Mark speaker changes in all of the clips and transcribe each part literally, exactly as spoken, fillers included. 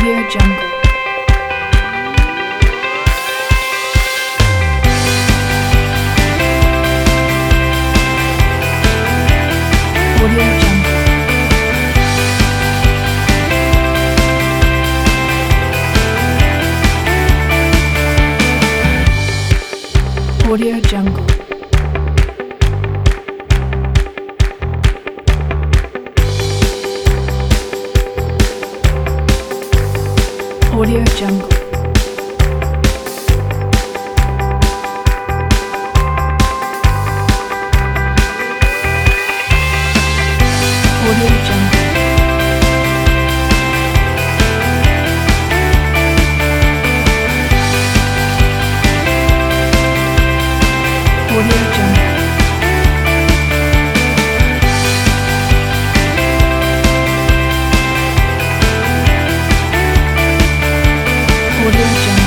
Speaker 1: Audio Jungle. Audio Jungle. Audio Jungle. Audio Jungle. Audio Jungle. Audio Jungle. Audio Jungle.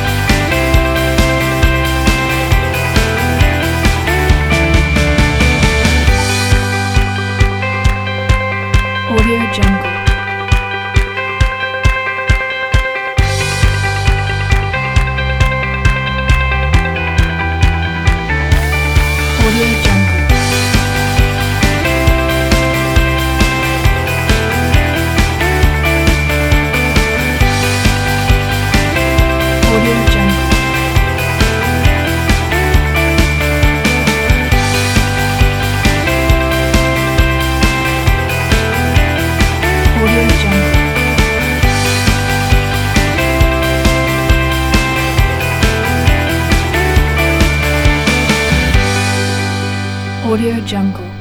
Speaker 1: Audio Jungle. Audio Jungle. Audio Jungle. Audio Jungle. Audio Jungle.